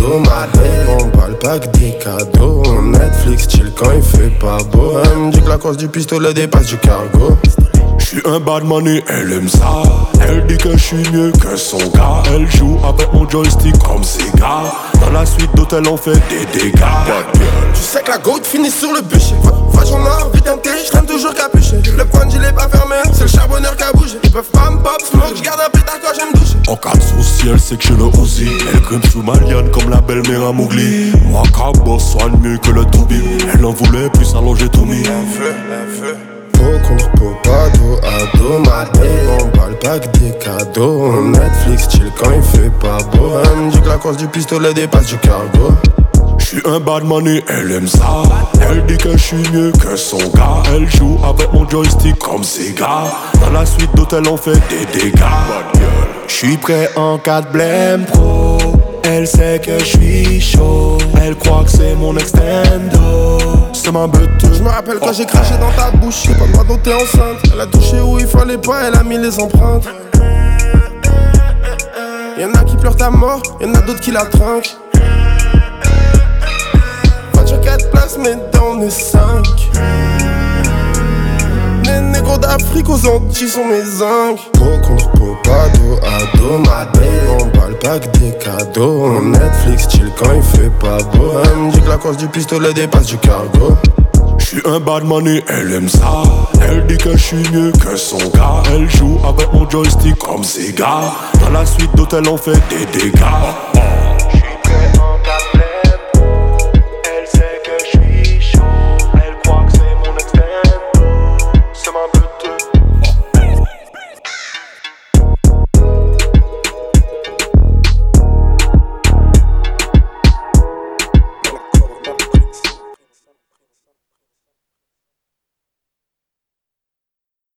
hebdomadaire. On balle pas que des cadeaux. Netflix chill quand il fait pas beau. Elle me dit que la course du pistolet dépasse du cargo. J'suis un bad man et elle aime ça. Elle dit que j'suis mieux que son gars. Elle joue avec mon joystick comme Sega. Dans la suite d'hôtel on fait des dégâts. Tu sais que la goat finit sur le bûcher. Va j'en ai vite un thé, j'traîne toujours capuché. Le point il est pas fermé, c'est le charbonneur qui a bougé. Ils peuvent pas me pop smoke, j'garde un pétard quand j'aime doucher. En cas de souci elle sait que j'ai le Uzi. Elle grimpe sous ma liane comme la belle-mère à Mowgli. Moi Cabo soigne mieux que le Toubib. Elle en voulait plus allonger Tommy. Peau contre peau, pas dos à dos, madé. On balle pas que des cadeaux. Netflix chill quand il fait pas beau. Elle me dit que la course du pistolet dépasse du cargo. J'suis un bad man et elle aime ça. Elle dit que j'suis mieux que son gars. Elle joue avec mon joystick comme Sega. Dans la suite d'hôtel on fait des dégâts. J'suis prêt en cas de blême pro. Elle sait que j'suis chaud. Elle croit que c'est mon extendo. C'est ma bête. Je me rappelle quand j'ai craché dans ta bouche. J'ai pas le droit dont t'es enceinte. Elle a touché où il fallait pas, elle a mis les empreintes. Y'en a qui pleurent ta mort, y'en a d'autres qui la trinquent. Voiture 4 places mais dans mes 5. Les négros d'Afrique aux Antilles sont mes zincs. Peau contre peau, pas dos à dos, madé. On balle pas que des cadeaux. Netflix chill quand il fait pas beau. Elle me dit que la course du pistolet dépasse du cargo. J'suis un bad man et elle aime ça. Elle dit que j'suis mieux que son gars. Elle joue avec mon joystick comme Sega. Dans la suite d'hôtel on fait des dégâts.